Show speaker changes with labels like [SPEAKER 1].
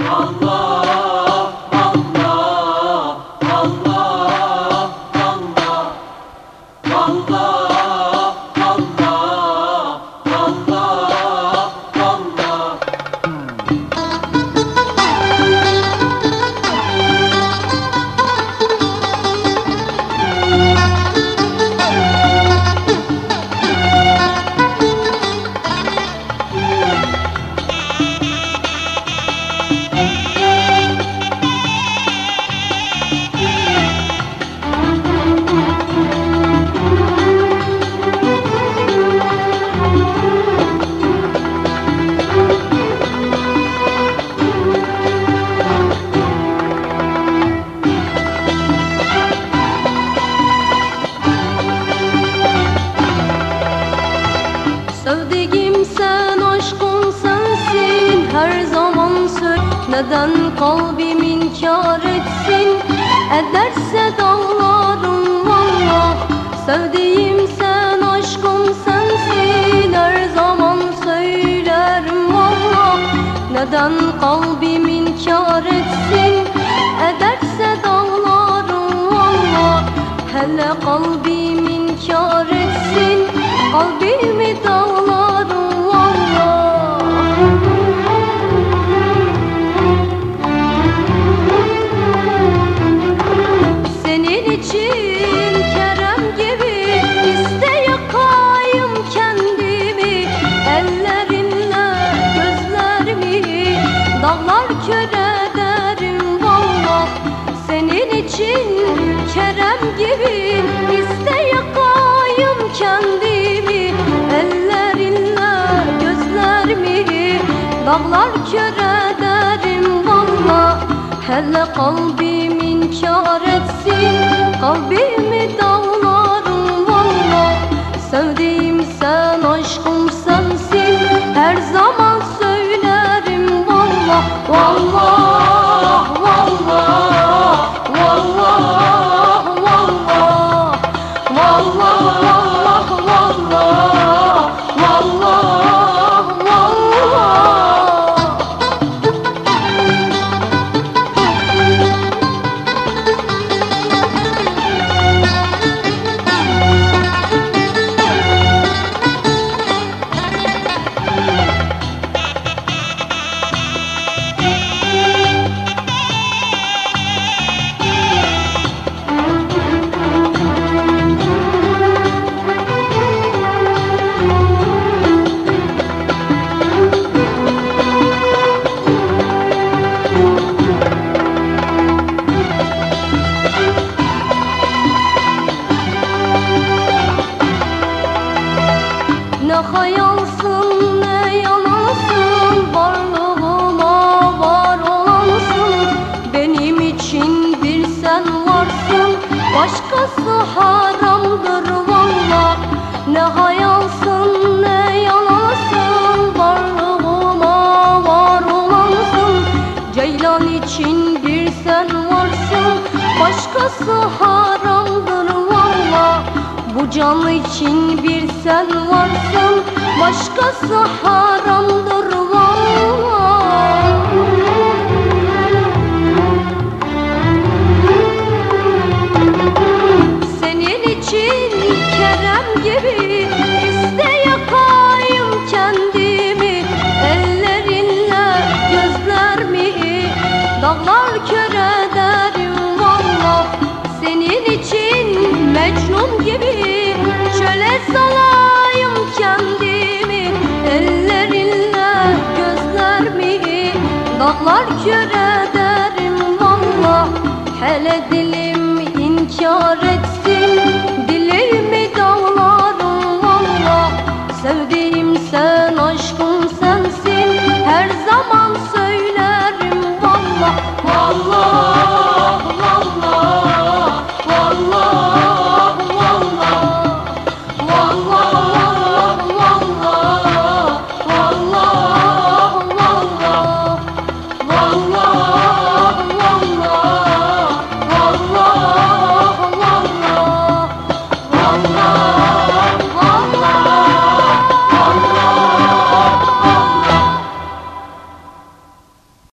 [SPEAKER 1] Allah, Allah, Allah, Allah, Allah, Allah, Allah, Allah.
[SPEAKER 2] Sevdiğim sen, aşkım sensin. Her zaman söyle, neden kalbim inkar etsin? Ederse dağlarım valla. Sevdiğim sen, aşkım sensin. Her zaman söylerim valla. Neden kalbim inkar etsin? Ederse dağlarım valla. Hele kalbim inkar etsin, kalbimi dağlarım valla. Senin için Kerem gibi iste yakayım kendimi. Ellerinle gözlerimi dağlar kör ederim valla. Senin için Kerem gibi iste yakayım kendimi. Ellerinle gözlerimi dağlar kör ederim valla. Hele kalbim inkar etsin, kalbimi dağlarım valla. Sevdiğim sen, aşkım sensin. Her zaman söylerim valla. Vallah, vallah, vallah, vallah, vallah, vallah, vallah, vallah. Ne hayalsın ne yalansın, varlığıma var olansın. Benim için bir sen varsın, başkası haramdır valla. Ne hayalsın ne yalansın, varlığıma var olansın. Ceylan için bir sen varsın, başkası haramdır valla. Bu can için bir sen varsın, başkası haramdır valla. Senin için Kerem gibi iste yakayım kendimi. Ellerinle gözlerimi dağlar kör ederim valla. Senin için Mecnun gibi çöle salayım kendimi. Ellerinle gözlerimi dağlar kör ederim valla. Hele dilim inkar etsin,